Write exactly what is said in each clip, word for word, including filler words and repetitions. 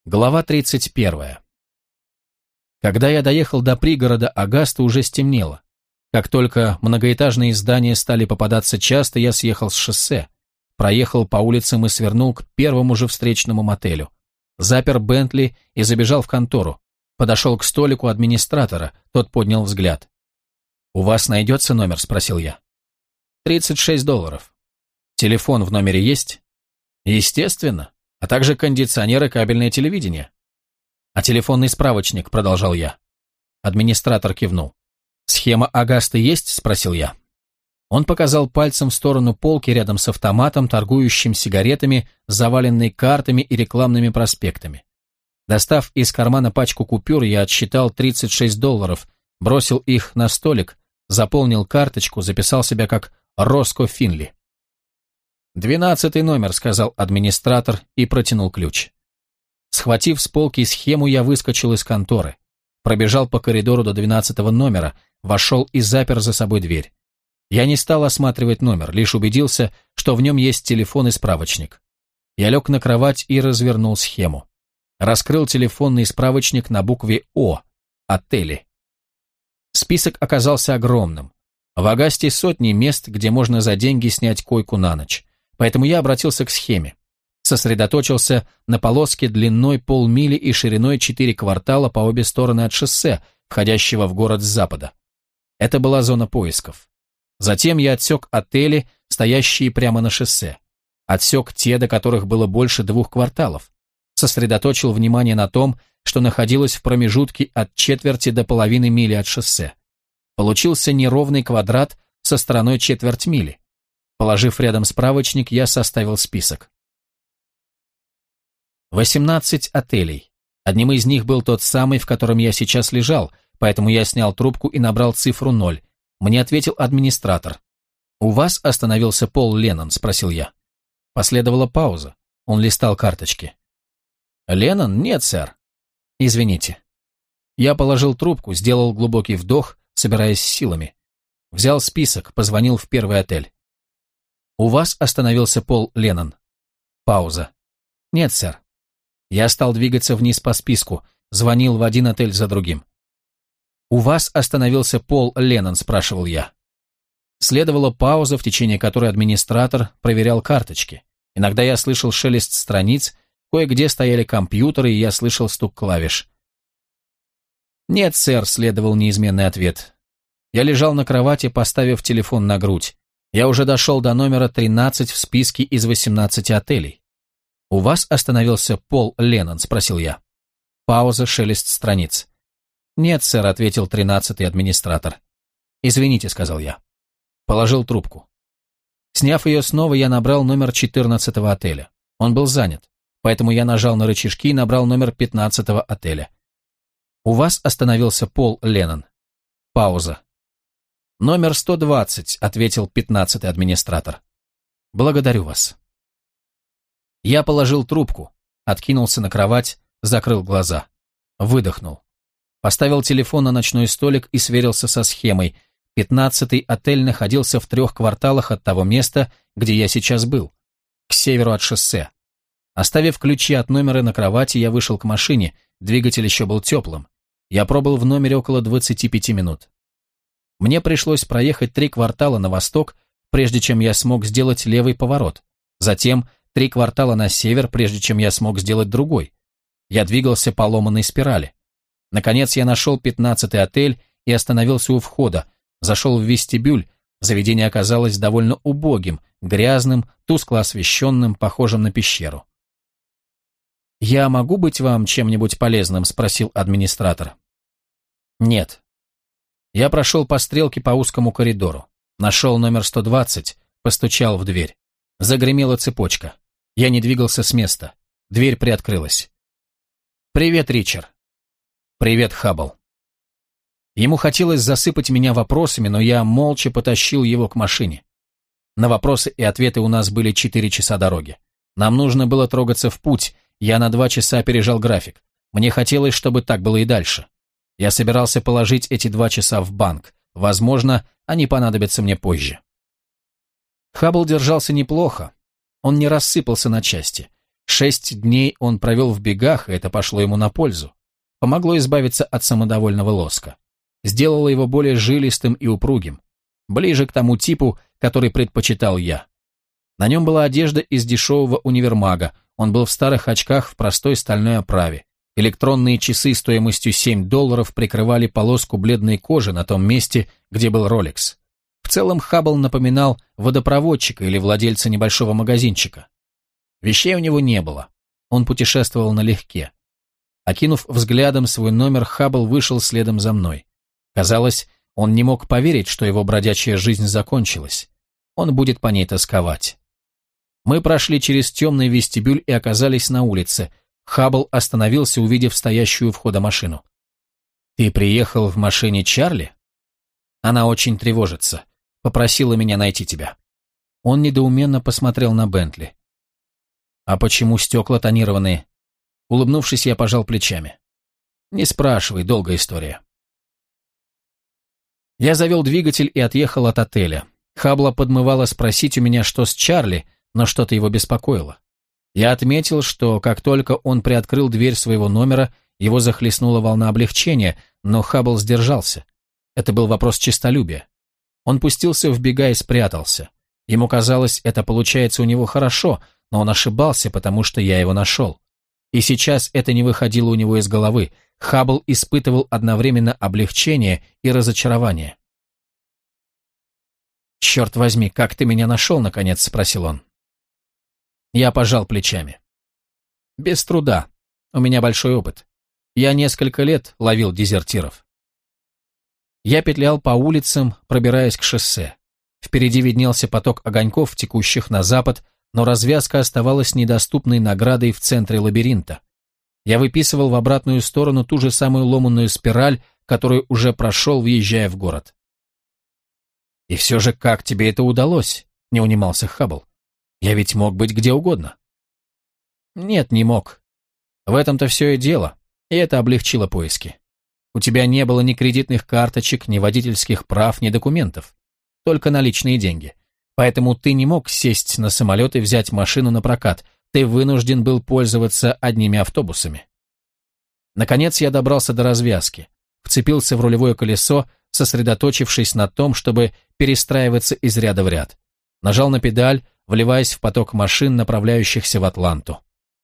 Глава тридцать первая. Когда я доехал до пригорода Огаста, уже стемнело. Как только многоэтажные здания стали попадаться часто, я съехал с шоссе, проехал по улицам и свернул к первому же встречному мотелю. Запер Бентли и забежал в контору. Подошел к столику администратора, тот поднял взгляд. «У вас найдется номер?» – спросил я. «тридцать шесть долларов. Телефон в номере есть?» «Естественно. А также кондиционер и кабельное телевидение». «А телефонный справочник?» – продолжал я. Администратор кивнул. «Схема Огаста есть?» – спросил я. Он показал пальцем в сторону полки рядом с автоматом, торгующим сигаретами, заваленной картами и рекламными проспектами. Достав из кармана пачку купюр, я отсчитал тридцать шесть долларов, бросил их на столик, заполнил карточку, записал себя как Роско Финли. «Двенадцатый номер», — сказал администратор и протянул ключ. Схватив с полки схему, я выскочил из конторы. Пробежал по коридору до двенадцатого номера, вошел и запер за собой дверь. Я не стал осматривать номер, лишь убедился, что в нем есть телефон и справочник. Я лег на кровать и развернул схему. Раскрыл телефонный справочник на букве «О» — «Отели». Список оказался огромным. В Огасте сотни мест, где можно за деньги снять койку на ночь. Поэтому я обратился к схеме. Сосредоточился на полоске длиной полмили и шириной четыре квартала по обе стороны от шоссе, входящего в город с запада. Это была зона поисков. Затем я отсек отели, стоящие прямо на шоссе. Отсек те, до которых было больше двух кварталов. Сосредоточил внимание на том, что находилось в промежутке от четверти до половины мили от шоссе. Получился неровный квадрат со стороной четверть мили. Положив рядом справочник, я составил список. восемнадцать отелей. Одним из них был тот самый, в котором я сейчас лежал, поэтому я снял трубку и набрал цифру ноль. Мне ответил администратор. «У вас остановился Пол Леннон?» – спросил я. Последовала пауза. Он листал карточки. «Леннон? Нет, сэр». «Извините». Я положил трубку, сделал глубокий вдох, собираясь с силами. Взял список, позвонил в первый отель. «У вас остановился Пол Леннон?» Пауза. «Нет, сэр». Я стал двигаться вниз по списку, звонил в один отель за другим. «У вас остановился Пол Леннон?» – спрашивал я. Следовала пауза, в течение которой администратор проверял карточки. Иногда я слышал шелест страниц, кое-где стояли компьютеры, и я слышал стук клавиш. «Нет, сэр», – следовал неизменный ответ. Я лежал на кровати, поставив телефон на грудь. Я уже дошел до номера тринадцать в списке из восемнадцати отелей. «У вас остановился Пол Леннон?» – спросил я. Пауза, шелест страниц. «Нет, сэр», — ответил тринадцатый администратор. «Извините», — сказал я. Положил трубку. Сняв ее снова, я набрал номер четырнадцатого отеля. Он был занят, поэтому я нажал на рычажки и набрал номер пятнадцатого отеля. «У вас остановился Пол Леннон?» Пауза. «Номер сто двадцать», — ответил пятнадцатый администратор. «Благодарю вас». Я положил трубку, откинулся на кровать, закрыл глаза. Выдохнул. Поставил телефон на ночной столик и сверился со схемой. Пятнадцатый отель находился в трех кварталах от того места, где я сейчас был, к северу от шоссе. Оставив ключи от номера на кровати, я вышел к машине, двигатель еще был теплым. Я пробыл в номере около двадцати пяти минут. Мне пришлось проехать три квартала на восток, прежде чем я смог сделать левый поворот. Затем три квартала на север, прежде чем я смог сделать другой. Я двигался по ломаной спирали. Наконец я нашел пятнадцатый отель и остановился у входа, зашел в вестибюль. Заведение оказалось довольно убогим, грязным, тускло освещенным, похожим на пещеру. «Я могу быть вам чем-нибудь полезным?» – спросил администратор. «Нет». Я прошел по стрелке по узкому коридору, нашел номер сто двадцать, постучал в дверь. Загремела цепочка. Я не двигался с места. Дверь приоткрылась. «Привет, Ричард». «Привет, Хаббл». Ему хотелось засыпать меня вопросами, но я молча потащил его к машине. На вопросы и ответы у нас были четыре часа дороги. Нам нужно было трогаться в путь, я на два часа опережал график. Мне хотелось, чтобы так было и дальше. Я собирался положить эти два часа в банк. Возможно, они понадобятся мне позже. Хаббл держался неплохо. Он не рассыпался на части. Шесть дней он провел в бегах, и это пошло ему на пользу. Помогло избавиться от самодовольного лоска. Сделало его более жилистым и упругим, ближе к тому типу, который предпочитал я. На нем была одежда из дешевого универмага, он был в старых очках в простой стальной оправе. Электронные часы стоимостью семь долларов прикрывали полоску бледной кожи на том месте, где был Rolex. В целом Хаббл напоминал водопроводчика или владельца небольшого магазинчика. Вещей у него не было. Он путешествовал налегке. Окинув взглядом свой номер, Хаббл вышел следом за мной. Казалось, он не мог поверить, что его бродячая жизнь закончилась. Он будет по ней тосковать. Мы прошли через темный вестибюль и оказались на улице. Хаббл остановился, увидев стоящую у входа машину. «Ты приехал в машине Чарли?» «Она очень тревожится. Попросила меня найти тебя». Он недоуменно посмотрел на Бентли. «А почему стекла тонированные?» Улыбнувшись, я пожал плечами. «Не спрашивай, долгая история». Я завел двигатель и отъехал от отеля. Хаббла подмывало спросить у меня, что с Чарли, но что-то его беспокоило. Я отметил, что как только он приоткрыл дверь своего номера, его захлестнула волна облегчения, но Хаббл сдержался. Это был вопрос честолюбия. Он пустился в бега и спрятался. Ему казалось, это получается у него хорошо, но он ошибался, потому что я его нашел. И сейчас это не выходило у него из головы. Хаббл испытывал одновременно облегчение и разочарование. «Черт возьми, как ты меня нашел, наконец?» — спросил он. Я пожал плечами. «Без труда. У меня большой опыт. Я несколько лет ловил дезертиров». Я петлял по улицам, пробираясь к шоссе. Впереди виднелся поток огоньков, текущих на запад, но развязка оставалась недоступной наградой в центре лабиринта. Я выписывал в обратную сторону ту же самую ломаную спираль, которую уже прошел, въезжая в город. «И все же, как тебе это удалось?» — не унимался Хаббл. «Я ведь мог быть где угодно». «Нет, не мог. В этом-то все и дело, и это облегчило поиски. У тебя не было ни кредитных карточек, ни водительских прав, ни документов. Только наличные деньги. Поэтому ты не мог сесть на самолет и взять машину на прокат. Ты вынужден был пользоваться одними автобусами». Наконец я добрался до развязки, вцепился в рулевое колесо, сосредоточившись на том, чтобы перестраиваться из ряда в ряд. Нажал на педаль, вливаясь в поток машин, направляющихся в Атланту.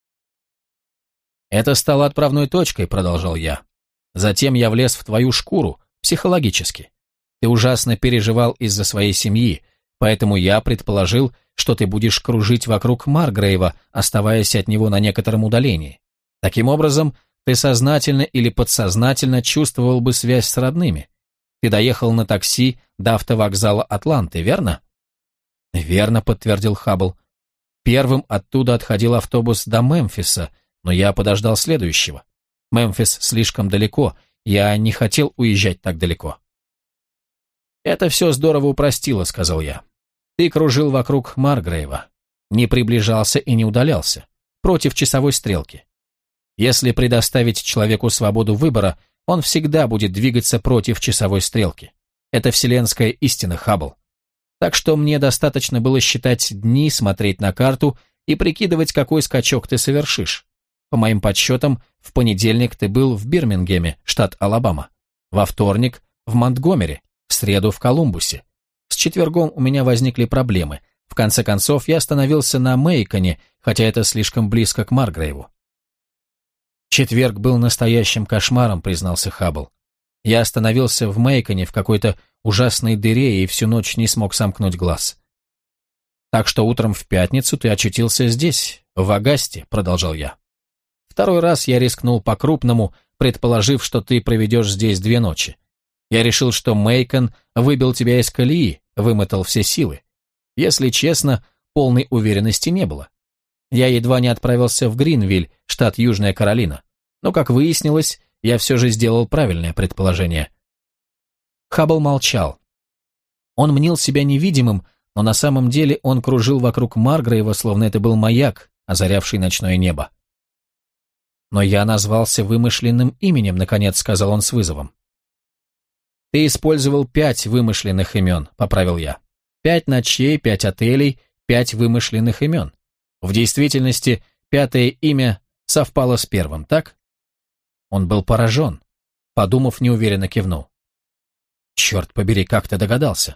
«Это стало отправной точкой», — продолжал я. «Затем я влез в твою шкуру, психологически. Ты ужасно переживал из-за своей семьи, поэтому я предположил, что ты будешь кружить вокруг Маргрейва, оставаясь от него на некотором удалении. Таким образом, ты сознательно или подсознательно чувствовал бы связь с родными. Ты доехал на такси до автовокзала Атланты, верно?» «Верно», — подтвердил Хаббл. «Первым оттуда отходил автобус до Мемфиса, но я подождал следующего. Мемфис слишком далеко, я не хотел уезжать так далеко». «Это все здорово упростило», — сказал я. «Ты кружил вокруг Маргрейва, не приближался и не удалялся, против часовой стрелки. Если предоставить человеку свободу выбора, он всегда будет двигаться против часовой стрелки. Это вселенская истина, Хаббл. Так что мне достаточно было считать дни, смотреть на карту и прикидывать, какой скачок ты совершишь. По моим подсчетам, в понедельник ты был в Бирмингеме, штат Алабама. Во вторник – в Монтгомери, в среду – в Колумбусе. С четвергом у меня возникли проблемы. В конце концов, я остановился на Мейконе, хотя это слишком близко к Маргрейву. «Четверг был настоящим кошмаром», — признался Хаббл. «Я остановился в Мейконе в какой-то ужасной дыре и всю ночь не смог сомкнуть глаз». «Так что утром в пятницу ты очутился здесь, в Агасте», — продолжал я. «Второй раз я рискнул по-крупному, предположив, что ты проведешь здесь две ночи. Я решил, что Мейкон выбил тебя из колеи, вымотал все силы. Если честно, полной уверенности не было. Я едва не отправился в Гринвиль, штат Южная Каролина. Но, как выяснилось, я все же сделал правильное предположение». Хаббл молчал. Он мнил себя невидимым, но на самом деле он кружил вокруг Маргрейва, словно это был маяк, озарявший ночное небо. «Но я назвался вымышленным именем», — наконец сказал он с вызовом. «Ты использовал пять вымышленных имен», — поправил я. «Пять ночей, пять отелей, пять вымышленных имен. В действительности, Пятое имя совпало с первым, так? Он был поражен. Подумав, неуверенно кивнул. Черт побери, как ты догадался?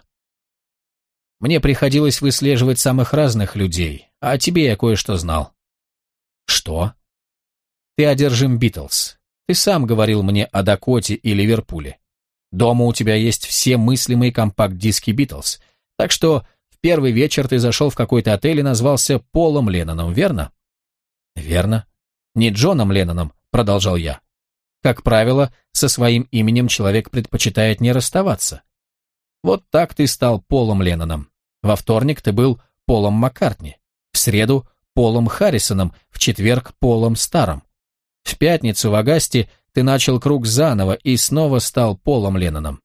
Мне приходилось выслеживать самых разных людей, а о тебе я кое-что знал. Что? Ты одержим Битлз. Ты сам говорил мне о Дакоте и Ливерпуле. Дома у тебя есть все мыслимые компакт-диски Битлз, так что в первый вечер ты зашел в какой-то отель и назвался Полом Ленноном, верно? Верно. Не Джоном Ленноном, продолжал я. Как правило, со своим именем человек предпочитает не расставаться. Вот так ты стал Полом Ленноном. Во вторник ты был Полом Маккартни, в среду Полом Харрисоном, в четверг Полом Старом. В пятницу в Агасте ты начал круг заново и снова стал Полом Ленноном.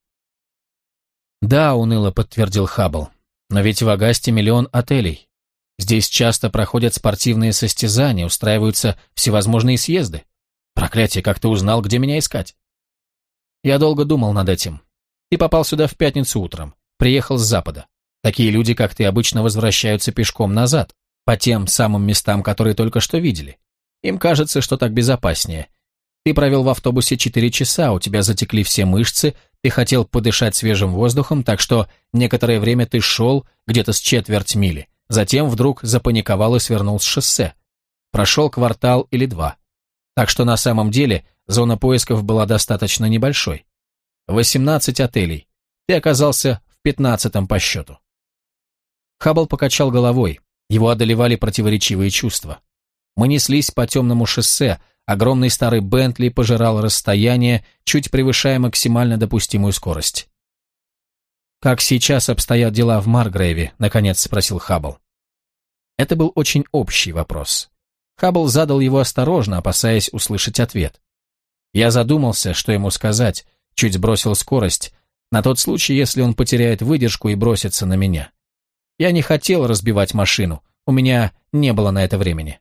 Да, уныло подтвердил Хаббл, но ведь в Агасте миллион отелей. Здесь часто проходят спортивные состязания, устраиваются всевозможные съезды. Проклятие, как ты узнал, где меня искать? Я долго думал над этим. Ты попал сюда в пятницу утром, приехал с запада. Такие люди, как ты, обычно возвращаются пешком назад, по тем самым местам, которые только что видели. Им кажется, что так безопаснее. Ты провел в автобусе четыре часа, у тебя затекли все мышцы, ты хотел подышать свежим воздухом, так что некоторое время ты шел где-то с четверть мили, затем вдруг запаниковал и свернул с шоссе. Прошел квартал или два. Так что на самом деле зона поисков была достаточно небольшой. восемнадцать отелей. Ты оказался в пятнадцатом по счету. Хаббл покачал головой. Его одолевали противоречивые чувства. Мы неслись по темному шоссе, огромный старый Бентли пожирал расстояние, чуть превышая максимально допустимую скорость. «Как сейчас обстоят дела в Маргрейве?» — наконец спросил Хаббл. Это был очень общий вопрос. Хаббл задал его осторожно, опасаясь услышать ответ. Я задумался, что ему сказать, чуть сбросил скорость, на тот случай, если он потеряет выдержку и бросится на меня. Я не хотел разбивать машину, у меня не было на это времени.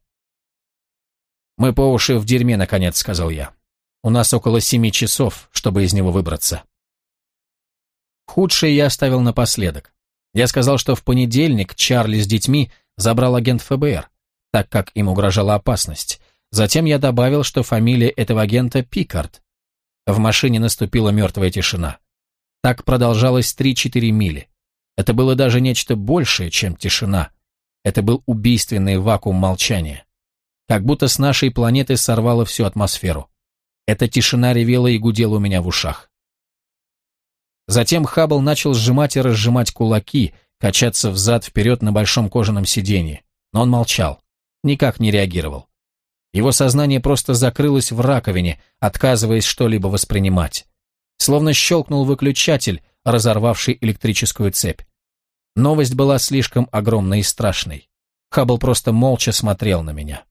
«Мы по уши в дерьме, наконец», — сказал я. «У нас около семи часов, чтобы из него выбраться». Худшее я оставил напоследок. Я сказал, что в понедельник Чарли с детьми забрал агент эф бэ эр, так как им угрожала опасность. Затем я добавил, что фамилия этого агента Пикард. В машине наступила мертвая тишина. Так продолжалось три-четыре мили. Это было даже нечто большее, чем тишина. Это был убийственный вакуум молчания. Как будто с нашей планеты сорвало всю атмосферу. Эта тишина ревела и гудела у меня в ушах. Затем Хаббл начал сжимать и разжимать кулаки, качаться взад-вперед на большом кожаном сиденье. Но он молчал, никак не реагировал. Его сознание просто закрылось в раковине, отказываясь что-либо воспринимать. Словно щелкнул выключатель, разорвавший электрическую цепь. Новость была слишком огромной и страшной. Хаббл просто молча смотрел на меня.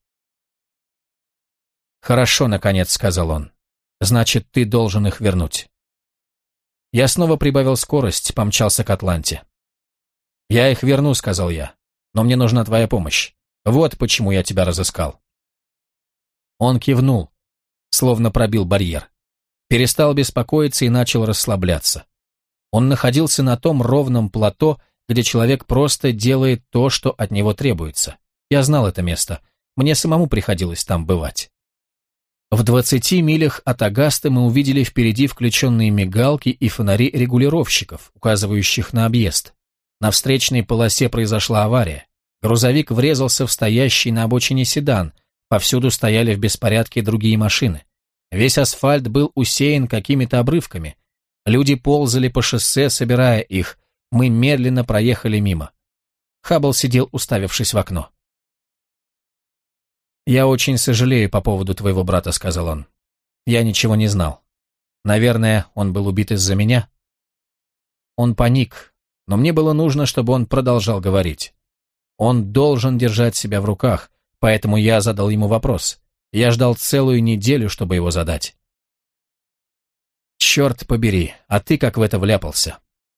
«Хорошо, наконец», — сказал он. «Значит, ты должен их вернуть». Я снова прибавил скорость, помчался к Атланте. «Я их верну», — сказал я, — «но мне нужна твоя помощь. Вот почему я тебя разыскал». Он кивнул, словно пробил барьер. Перестал беспокоиться и начал расслабляться. Он находился на том ровном плато, где человек просто делает то, что от него требуется. Я знал это место. Мне самому приходилось там бывать. В двадцати милях от Агасты мы увидели впереди включенные мигалки и фонари регулировщиков, указывающих на объезд. На встречной полосе произошла авария. Грузовик врезался в стоящий на обочине седан. Повсюду стояли в беспорядке другие машины. Весь асфальт был усеян какими-то обрывками. Люди ползали по шоссе, собирая их. Мы медленно проехали мимо. Хаббл сидел, уставившись в окно. «Я очень сожалею по поводу твоего брата», — сказал он. «Я ничего не знал. Наверное, он был убит из-за меня». Он паник, но мне было нужно, чтобы он продолжал говорить. Он должен держать себя в руках, поэтому я задал ему вопрос. Я ждал целую неделю, чтобы его задать. «Черт побери, а ты как в это вляпался?»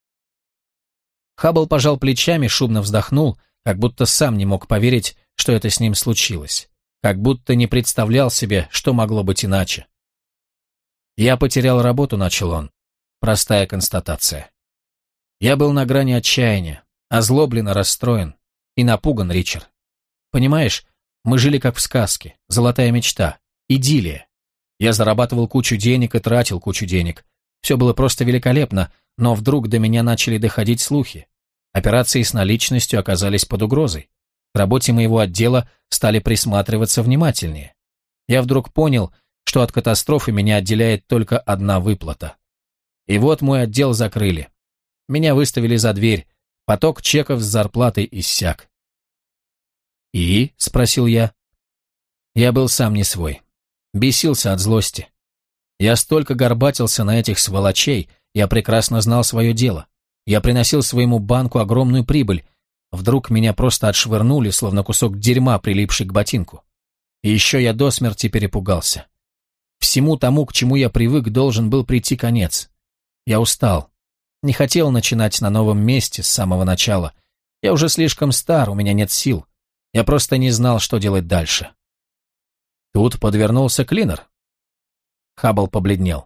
Хаббл пожал плечами, шумно вздохнул, как будто сам не мог поверить, что это с ним случилось. Как будто не представлял себе, что могло быть иначе. «Я потерял работу», — начал он. Простая констатация. Я был на грани отчаяния, озлоблен и расстроен, и напуган, Ричард. Понимаешь, Мы жили как в сказке, золотая мечта, идиллия. Я зарабатывал кучу денег и тратил кучу денег. Все было просто великолепно, но вдруг до меня начали доходить слухи. Операции с наличностью оказались под угрозой. К работе моего отдела стали присматриваться внимательнее. Я вдруг понял, что от катастрофы меня отделяет только одна выплата. И вот мой отдел закрыли. Меня выставили за дверь, поток чеков с зарплатой иссяк. «И?» — спросил я. Я был сам не свой. Бесился от злости. Я столько горбатился на этих сволочей, я прекрасно знал свое дело. Я приносил своему банку огромную прибыль. Вдруг меня просто отшвырнули, словно кусок дерьма, прилипший к ботинку. И еще я до смерти перепугался. Всему тому, к чему я привык, должен был прийти конец. Я устал. Не хотел начинать на новом месте с самого начала. Я уже слишком стар, у меня нет сил. Я просто не знал, что делать дальше. Тут подвернулся Клинер. Хаббл побледнел.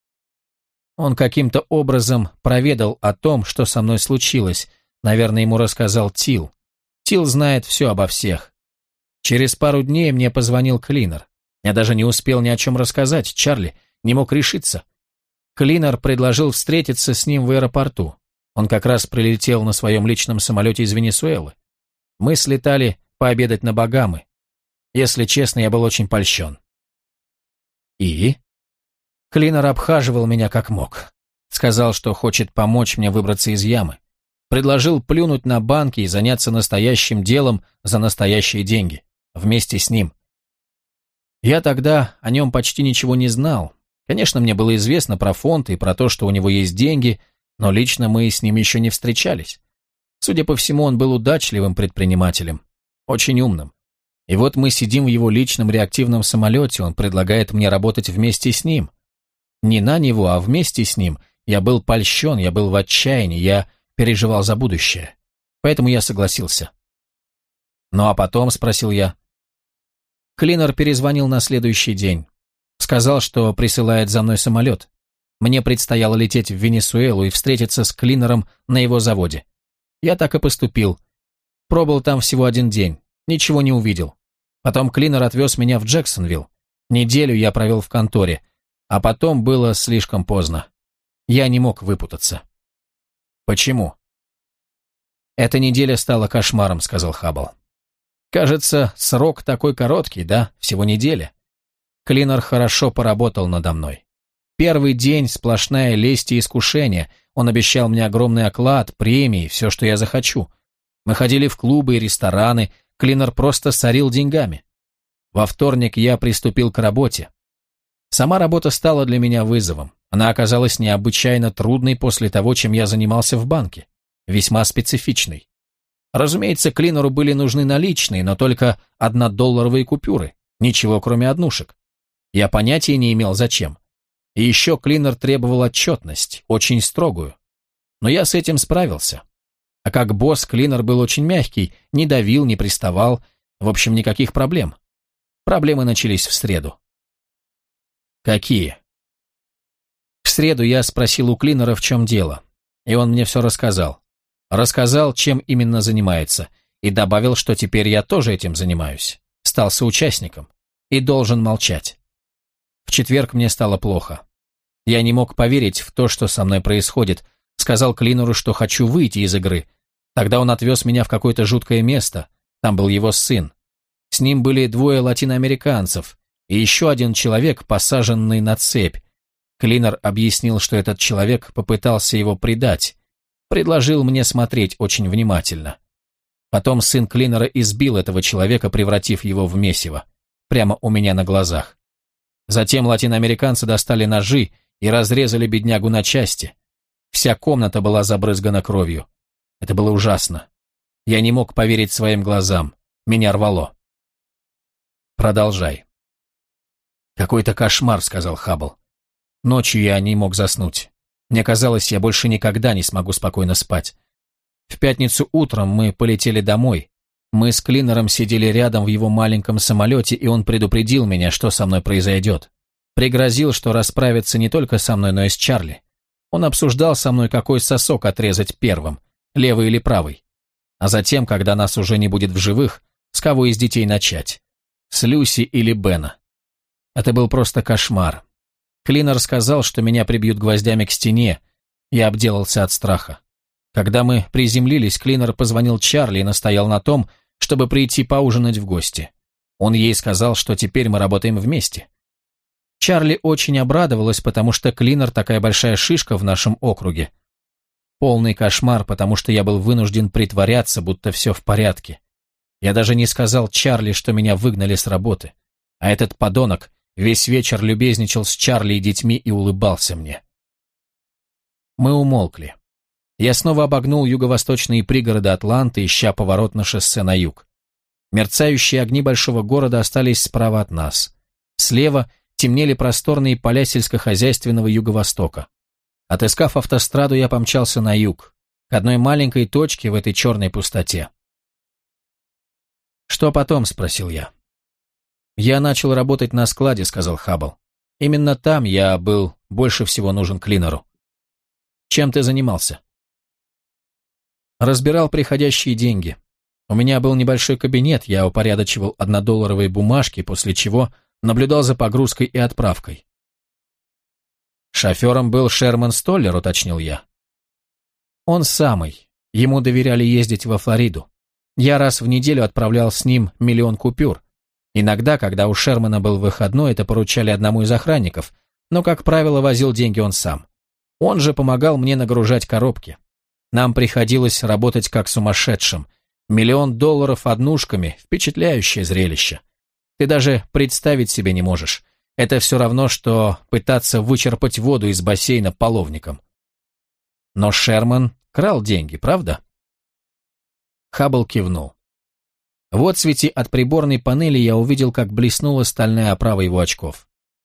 Он каким-то образом проведал о том, что со мной случилось. Наверное, ему рассказал Тил. Тил знает все обо всех. Через пару дней мне позвонил Клинер. Я даже не успел ни о чем рассказать. Чарли не мог решиться. Клинер предложил встретиться с ним в аэропорту. Он как раз прилетел на своем личном самолете из Венесуэлы. Мы слетали пообедать на Багамы. Если честно, я был очень польщен. И? Клинер обхаживал меня как мог. Сказал, что хочет помочь мне выбраться из ямы. Предложил плюнуть на банки и заняться настоящим делом за настоящие деньги. Вместе с ним. Я тогда о нем почти ничего не знал. Конечно, мне было известно про фонд и про то, что у него есть деньги, но лично мы с ним еще не встречались. Судя по всему, он был удачливым предпринимателем. Очень умным. И вот мы сидим в его личном реактивном самолете, он предлагает мне работать вместе с ним. Не на него, а вместе с ним. Я был польщен, я был в отчаянии, я переживал за будущее. Поэтому я согласился. «Ну а потом?» — спросил я. Клинер перезвонил на следующий день. Сказал, что присылает за мной самолет. Мне предстояло лететь в Венесуэлу и встретиться с Клинером на его заводе. Я так и поступил. Пробыл там всего один день, ничего не увидел. Потом Клинер отвез меня в Джексонвилл. Неделю я провел в конторе, а потом было слишком поздно. Я не мог выпутаться. Почему? Эта неделя стала кошмаром, сказал Хаббл. Кажется, срок такой короткий, да? Всего неделя. Клинер хорошо поработал надо мной. Первый день сплошная лесть и искушение. Он обещал мне огромный оклад, премии, все, что я захочу. Мы ходили в клубы и рестораны, Клинер просто сорил деньгами. Во вторник я приступил к работе. Сама работа стала для меня вызовом. Она оказалась необычайно трудной после того, чем я занимался в банке. Весьма специфичной. Разумеется, Клинеру были нужны наличные, но только однодолларовые купюры. Ничего, кроме однушек. Я понятия не имел, зачем. И еще Клинер требовал отчетность, очень строгую. Но я с этим справился. А как босс, Клинер был очень мягкий, не давил, не приставал. В общем, никаких проблем. Проблемы начались в среду. Какие? В среду я спросил у Клинера, в чем дело. И он мне все рассказал. Рассказал, чем именно занимается. И добавил, что теперь я тоже этим занимаюсь. Стал соучастником. И должен молчать. В четверг мне стало плохо. Я не мог поверить в то, что со мной происходит. Сказал Клинеру, что хочу выйти из игры. Тогда он отвез меня в какое-то жуткое место. Там был его сын. С ним были двое латиноамериканцев и еще один человек, посаженный на цепь. Клинер объяснил, что этот человек попытался его предать. Предложил мне смотреть очень внимательно. Потом сын Клинера избил этого человека, превратив его в месиво. Прямо у меня на глазах. Затем латиноамериканцы достали ножи и разрезали беднягу на части. Вся комната была забрызгана кровью. Это было ужасно. Я не мог поверить своим глазам. Меня рвало. Продолжай. Какой-то кошмар, сказал Хаббл. Ночью я не мог заснуть. Мне казалось, я больше никогда не смогу спокойно спать. В пятницу утром мы полетели домой. Мы с Клинером сидели рядом в его маленьком самолете, и он предупредил меня, что со мной произойдет. Пригрозил, что расправится не только со мной, но и с Чарли. Он обсуждал со мной, какой сосок отрезать первым, левый или правый. А затем, когда нас уже не будет в живых, С кого из детей начать? С Люси или Бена? Это был просто кошмар. Клинер сказал, что меня прибьют гвоздями к стене. Я обделался от страха. Когда мы приземлились, Клинер позвонил Чарли и настоял на том, чтобы прийти поужинать в гости. Он ей сказал, что теперь мы работаем вместе. Чарли очень обрадовалась, потому что Клинер такая большая шишка в нашем округе. Полный кошмар, потому что я был вынужден притворяться, будто все в порядке. Я даже не сказал Чарли, что меня выгнали с работы. А этот подонок весь вечер любезничал с Чарли и детьми и улыбался мне. Мы умолкли. Я снова обогнул юго-восточные пригороды Атланты, ища поворот на шоссе на юг. Мерцающие огни большого города остались справа от нас. Слева темнели просторные поля сельскохозяйственного юго-востока. Отыскав автостраду, я помчался на юг, к одной маленькой точке в этой черной пустоте. «Что потом?» — спросил я. «Я начал работать на складе», — сказал Хаббл. «Именно там я был больше всего нужен Клинеру». «Чем ты занимался?» «Разбирал приходящие деньги. У меня был небольшой кабинет, я упорядочивал однодолларовые бумажки, после чего наблюдал за погрузкой и отправкой». «Шофером был Шерман Столлер», — уточнил я. «Он самый. Ему доверяли ездить во Флориду. Я раз в неделю отправлял с ним миллион купюр. Иногда, когда у Шермана был выходной, это поручали одному из охранников, но, как правило, возил деньги он сам. Он же помогал мне нагружать коробки. Нам приходилось работать как сумасшедшим. Миллион долларов однушками — впечатляющее зрелище. Ты даже представить себе не можешь. Это все равно, что пытаться вычерпать воду из бассейна половником. Но Шерман крал деньги, правда?» Хаббл кивнул. В отсвете от приборной панели я увидел, как блеснула стальная оправа его очков.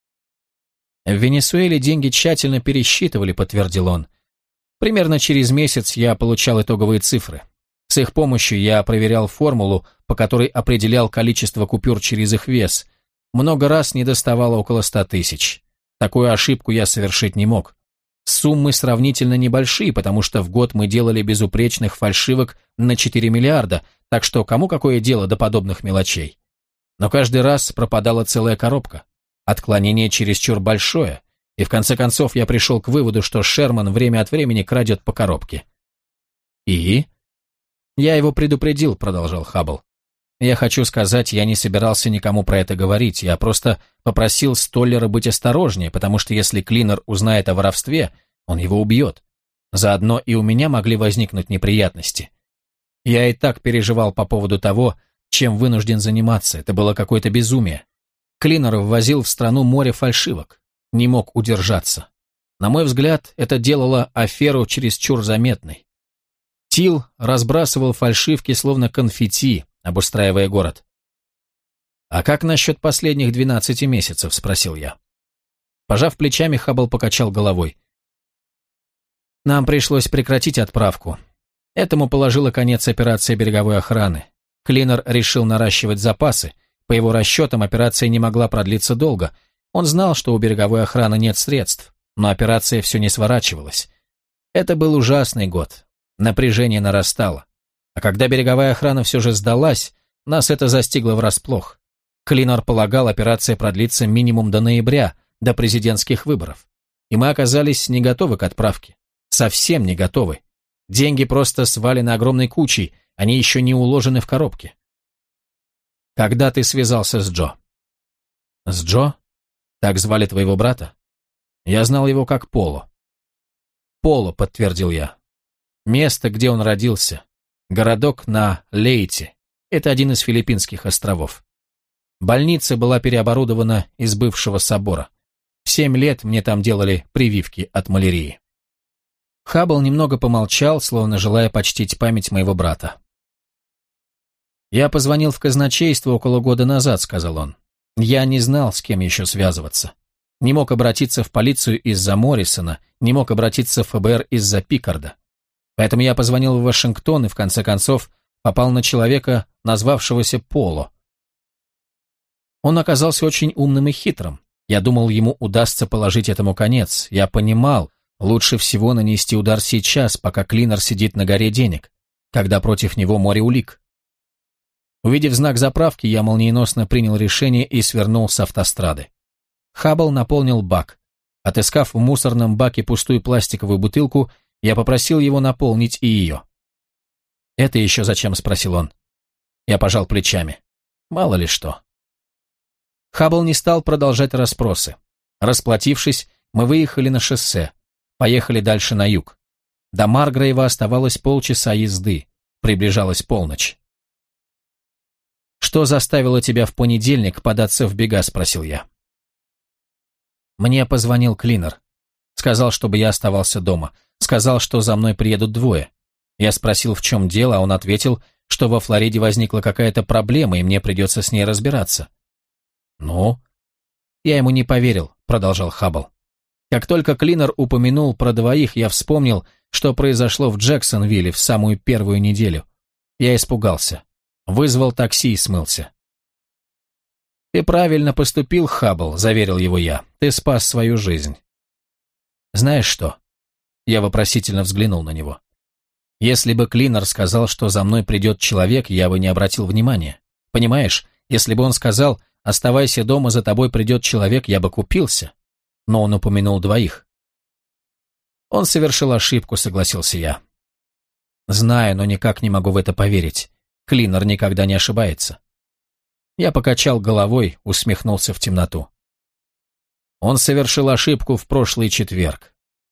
«В Венесуэле деньги тщательно пересчитывали», — подтвердил он. «Примерно через месяц я получал итоговые цифры. С их помощью я проверял формулу, по которой определял количество купюр через их вес. Много раз недоставало около ста тысяч. Такую ошибку я совершить не мог. Суммы сравнительно небольшие, потому что в год мы делали безупречных фальшивок на четыре миллиарда, так что кому какое дело до подобных мелочей? Но каждый раз пропадала целая коробка. Отклонение чересчур большое, и в конце концов я пришел к выводу, что Шерман время от времени крадет по коробке». «И?» «Я его предупредил», — продолжал Хаббл. «Я хочу сказать, я не собирался никому про это говорить, я просто попросил Столлера быть осторожнее, потому что если Клинер узнает о воровстве, он его убьет. Заодно и у меня могли возникнуть неприятности. Я и так переживал по поводу того, чем вынужден заниматься, это было какое-то безумие. Клинер ввозил в страну море фальшивок, не мог удержаться. На мой взгляд, это делало аферу чересчур заметной. Тил разбрасывал фальшивки словно конфетти, обустраивая город. «А как насчет последних двенадцати месяцев?» — спросил я. Пожав плечами, Хаббл покачал головой. «Нам пришлось прекратить отправку. Этому положила конец операция береговой охраны. Клинер решил наращивать запасы. По его расчетам, операция не могла продлиться долго. Он знал, что у береговой охраны нет средств, но операция все не сворачивалась. Это был ужасный год. Напряжение нарастало. А когда береговая охрана все же сдалась, нас это застигло врасплох. Клинер полагал, операция продлится минимум до ноября, до президентских выборов. И мы оказались не готовы к отправке. Совсем не готовы. Деньги просто свалены огромной кучей, они еще не уложены в коробки. Когда ты связался с Джо? С Джо? Так звали твоего брата? Я знал его как Поло. Поло, подтвердил я. Место, где он родился. Городок на Лейте. Это один из филиппинских островов. Больница была переоборудована из бывшего собора. В семь лет мне там делали прививки от малярии. Хаббл немного помолчал, словно желая почтить память моего брата. «Я позвонил в казначейство около года назад», — сказал он. «Я не знал, с кем еще связываться. Не мог обратиться в полицию из-за Моррисона, не мог обратиться в эф бэ эр из-за Пикарда. Поэтому я позвонил в Вашингтон и, в конце концов, попал на человека, назвавшегося Поло. Он оказался очень умным и хитрым. Я думал, ему удастся положить этому конец. Я понимал, лучше всего нанести удар сейчас, пока Клинер сидит на горе денег, когда против него море улик. Увидев знак заправки, я молниеносно принял решение и свернул с автострады. Хаббл наполнил бак. Отыскав в мусорном баке пустую пластиковую бутылку, я попросил его наполнить и ее. «Это еще зачем?» — спросил он. Я пожал плечами. Мало ли что. Хаббл не стал продолжать расспросы. Расплатившись, мы выехали на шоссе. Поехали дальше на юг. До Маргрейва оставалось полчаса езды. Приближалась полночь. «Что заставило тебя в понедельник податься в бега?» — спросил я. Мне позвонил Клинер. Сказал, чтобы я оставался дома. Сказал, что за мной приедут двое. Я спросил, в чем дело, а он ответил, что во Флориде возникла какая-то проблема, и мне придется с ней разбираться. «Ну?» «Я ему не поверил», — продолжал Хаббл. «Как только Клинер упомянул про двоих, я вспомнил, что произошло в Джексонвилле в самую первую неделю. Я испугался. Вызвал такси и смылся». «Ты правильно поступил, Хаббл», — заверил его я. «Ты спас свою жизнь». «Знаешь что?» Я вопросительно взглянул на него. «Если бы Клинер сказал, что за мной придет человек, я бы не обратил внимания. Понимаешь, если бы он сказал, оставайся дома, за тобой придет человек, я бы купился. Но он упомянул двоих». «Он совершил ошибку», — согласился я. «Знаю, но никак не могу в это поверить. Клинер никогда не ошибается». Я покачал головой, усмехнулся в темноту. Он совершил ошибку в прошлый четверг.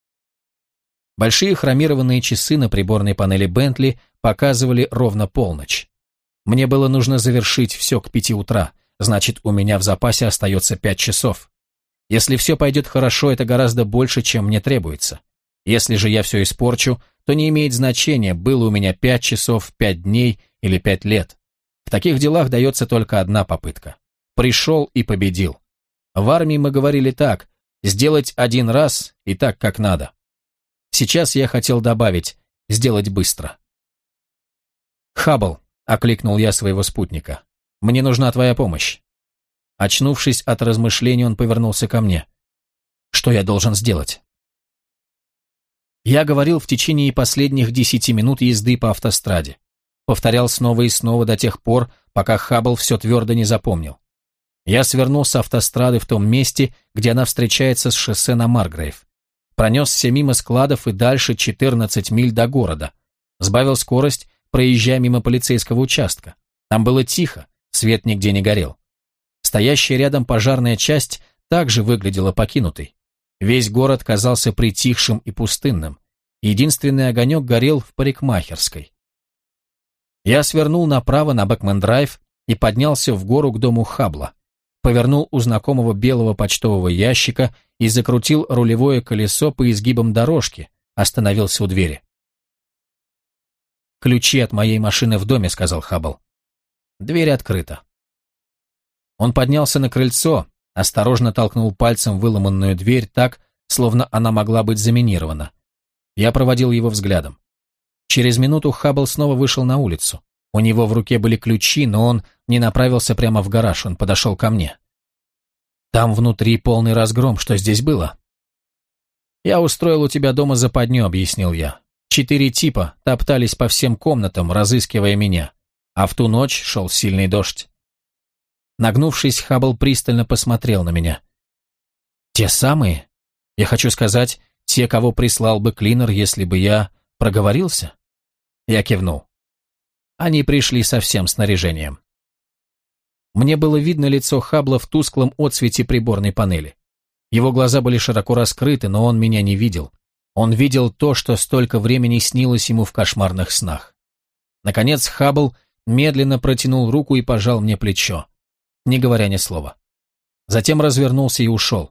Большие хромированные часы на приборной панели Бентли показывали ровно полночь. Мне было нужно завершить все к пяти утра, значит, у меня в запасе остается пять часов. Если все пойдет хорошо, это гораздо больше, чем мне требуется. Если же я все испорчу, то не имеет значения, было у меня пять часов, пять дней или пять лет. В таких делах дается только одна попытка. Пришел и победил. В армии мы говорили так: сделать один раз и так, как надо. Сейчас я хотел добавить: сделать быстро. «Хаббл», — окликнул я своего спутника, — «мне нужна твоя помощь». Очнувшись от размышлений, он повернулся ко мне. «Что я должен сделать?» Я говорил в течение последних десяти минут езды по автостраде. Повторял снова и снова до тех пор, пока Хаббл все твердо не запомнил. Я свернул с автострады в том месте, где она встречается с шоссе на Маргрейв. Пронесся мимо складов и дальше четырнадцать миль до города. Сбавил скорость, проезжая мимо полицейского участка. Там было тихо, свет нигде не горел. Стоящая рядом пожарная часть также выглядела покинутой. Весь город казался притихшим и пустынным. Единственный огонек горел в парикмахерской. Я свернул направо на Бэкмен-драйв и поднялся в гору к дому Хаббла. Повернул у знакомого белого почтового ящика и закрутил рулевое колесо по изгибам дорожки, остановился у двери. «Ключи от моей машины в доме», — сказал Хаббл. Дверь открыта. Он поднялся на крыльцо, осторожно толкнул пальцем выломанную дверь так, словно она могла быть заминирована. Я проводил его взглядом. Через минуту Хаббл снова вышел на улицу. У него в руке были ключи, но он не направился прямо в гараж, он подошел ко мне. «Там внутри полный разгром, что здесь было?» «Я устроил у тебя дома западню», — объяснил я. «Четыре типа топтались по всем комнатам, разыскивая меня, а в ту ночь шел сильный дождь». Нагнувшись, Хаббл пристально посмотрел на меня. «Те самые? Я хочу сказать, те, кого прислал бы Клинер, если бы я проговорился?» Я кивнул. Они пришли со всем снаряжением. Мне было видно лицо Хаббла в тусклом отсвете приборной панели. Его глаза были широко раскрыты, но он меня не видел. Он видел то, что столько времени снилось ему в кошмарных снах. Наконец Хаббл медленно протянул руку и пожал мне плечо, не говоря ни слова. Затем развернулся и ушел.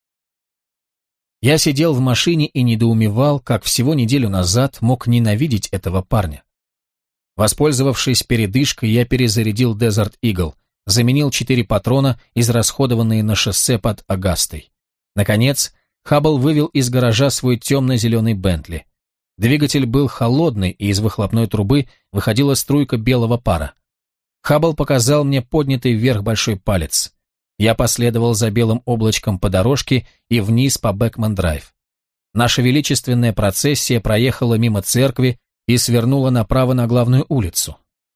Я сидел в машине и недоумевал, как всего неделю назад мог ненавидеть этого парня. Воспользовавшись передышкой, я перезарядил Desert Eagle, заменил четыре патрона, израсходованные на шоссе под Агастой. Наконец, Хаббл вывел из гаража свой темно-зеленый Бентли. Двигатель был холодный, и из выхлопной трубы выходила струйка белого пара. Хаббл показал мне поднятый вверх большой палец. Я последовал за белым облачком по дорожке и вниз по Бэкмен-драйв. Наша величественная процессия проехала мимо церкви и свернула направо на главную улицу.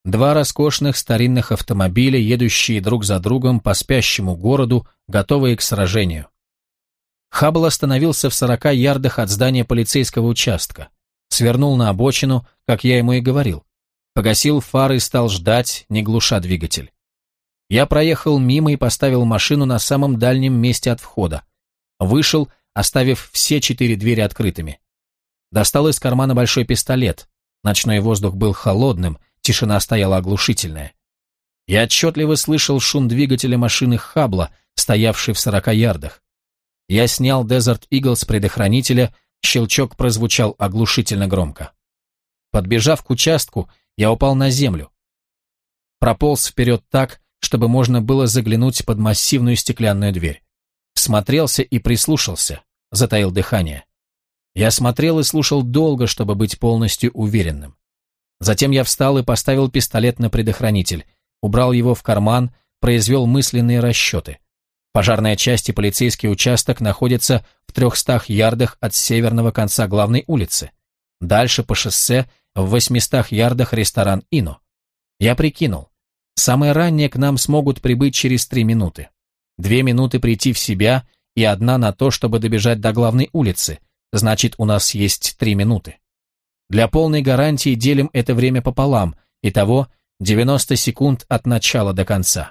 Два роскошных старинных автомобиля, едущие друг за другом по спящему городу, готовые к сражению. Хаббл остановился в сорока ярдах от здания полицейского участка, свернул на обочину, как я ему и говорил, погасил фары и стал ждать, не глуша двигатель. Я проехал мимо и поставил машину на самом дальнем месте от входа. Вышел, оставив все четыре двери открытыми. Достал из кармана большой пистолет. Ночной воздух был холодным, тишина стояла оглушительная. Я отчетливо слышал шум двигателя машины Хаббла, стоявшей в сорока ярдах. Я снял Desert Eagle с предохранителя, щелчок прозвучал оглушительно громко. Подбежав к участку, я упал на землю. Прополз вперед так, чтобы можно было заглянуть под массивную стеклянную дверь. Смотрелся и прислушался, затаил дыхание. Я смотрел и слушал долго, чтобы быть полностью уверенным. Затем я встал и поставил пистолет на предохранитель, убрал его в карман, произвел мысленные расчеты. Пожарная часть и полицейский участок находятся в трехстах ярдах от северного конца главной улицы. Дальше по шоссе в восьмистах ярдах ресторан «Ино». Я прикинул. Самое раннее к нам смогут прибыть через три минуты. Две минуты прийти в себя и одна на то, чтобы добежать до главной улицы. Значит, у нас есть три минуты. Для полной гарантии делим это время пополам, итого девяносто секунд от начала до конца.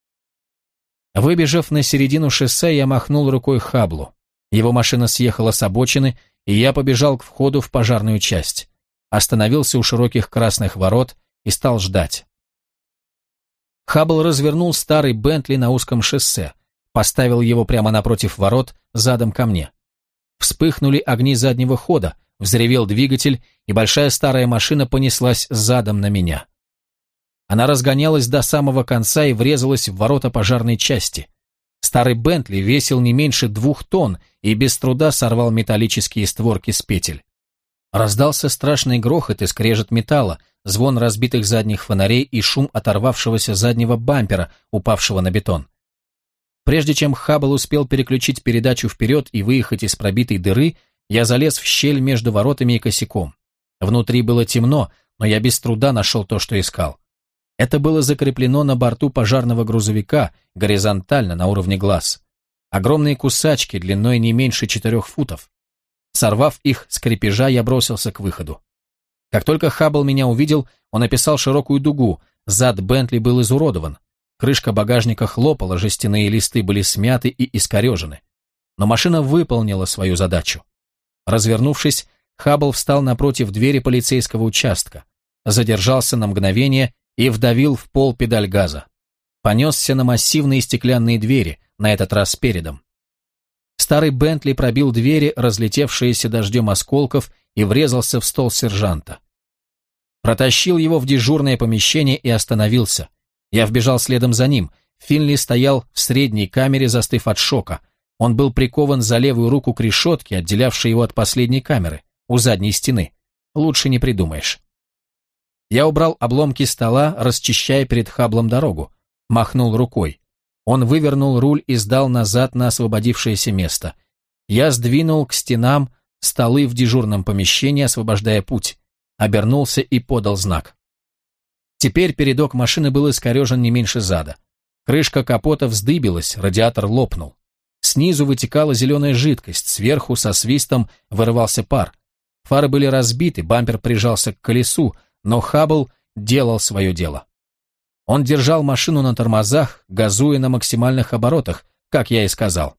Выбежав на середину шоссе, я махнул рукой Хабблу. Его машина съехала с обочины, и я побежал к входу в пожарную часть. Остановился у широких красных ворот и стал ждать. Хаббл развернул старый Бентли на узком шоссе, поставил его прямо напротив ворот, задом ко мне. Вспыхнули огни заднего хода, взревел двигатель, и большая старая машина понеслась задом на меня. Она разгонялась до самого конца и врезалась в ворота пожарной части. Старый Бентли весил не меньше двух тонн и без труда сорвал металлические створки с петель. Раздался страшный грохот и скрежет металла, звон разбитых задних фонарей и шум оторвавшегося заднего бампера, упавшего на бетон. Прежде чем Хаббл успел переключить передачу вперед и выехать из пробитой дыры, я залез в щель между воротами и косяком. Внутри было темно, но я без труда нашел то, что искал. Это было закреплено на борту пожарного грузовика, горизонтально, на уровне глаз. Огромные кусачки длиной не меньше четырех футов. Сорвав их с крепежа, я бросился к выходу. Как только Хаббл меня увидел, он описал широкую дугу, зад Бентли был изуродован, крышка багажника хлопала, жестяные листы были смяты и искорежены. Но машина выполнила свою задачу. Развернувшись, Хаббл встал напротив двери полицейского участка, задержался на мгновение и вдавил в пол педаль газа. Понесся на массивные стеклянные двери, на этот раз передом. Старый Бентли пробил двери, разлетевшиеся дождем осколков, и врезался в стол сержанта. Протащил его в дежурное помещение и остановился. Я вбежал следом за ним. Финли стоял в средней камере, застыв от шока. Он был прикован за левую руку к решетке, отделявшей его от последней камеры, у задней стены. Лучше не придумаешь. Я убрал обломки стола, расчищая перед Хабблом дорогу. Махнул рукой. Он вывернул руль и сдал назад на освободившееся место. Я сдвинул к стенам столы в дежурном помещении, освобождая путь. Обернулся и подал знак. Теперь передок машины был искорежен не меньше зада. Крышка капота вздыбилась, радиатор лопнул. Снизу вытекала зеленая жидкость, сверху со свистом вырывался пар. Фары были разбиты, бампер прижался к колесу, но Хаббл делал свое дело. Он держал машину на тормозах, газуя на максимальных оборотах, как я и сказал.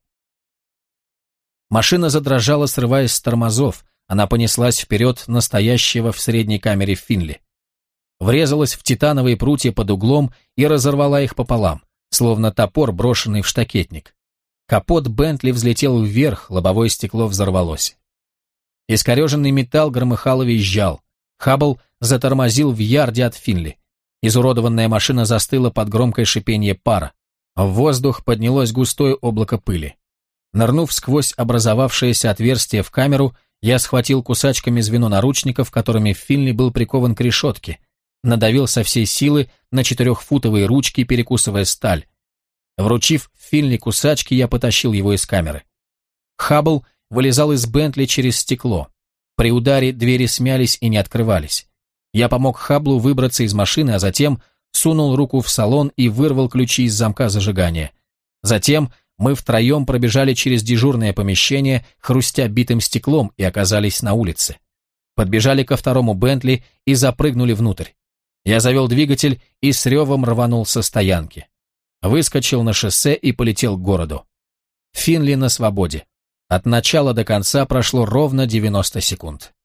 Машина задрожала, срываясь с тормозов, она понеслась вперед настоящего в средней камере Финли. Врезалась в титановые прутья под углом и разорвала их пополам, словно топор, брошенный в штакетник. Капот Бентли взлетел вверх, лобовое стекло взорвалось. Искореженный металл громыхал и визжал. Хаббл затормозил в ярде от Финли. Изуродованная машина застыла под громкое шипение пара. В воздух поднялось густое облако пыли. Нырнув сквозь образовавшееся отверстие в камеру, я схватил кусачками звено наручников, которыми Финли был прикован к решетке, надавил со всей силы на четырехфутовые ручки, перекусывая сталь. Вручив Финли кусачки, я потащил его из камеры. Хаббл вылезал из Бентли через стекло. При ударе двери смялись и не открывались. Я помог Хаблу выбраться из машины, а затем сунул руку в салон и вырвал ключи из замка зажигания. Затем мы втроем пробежали через дежурное помещение, хрустя битым стеклом, и оказались на улице. Подбежали ко второму Бентли и запрыгнули внутрь. Я завел двигатель и с ревом рванул со стоянки. Выскочил на шоссе и полетел к городу. Финли на свободе. От начала до конца прошло ровно девяносто секунд.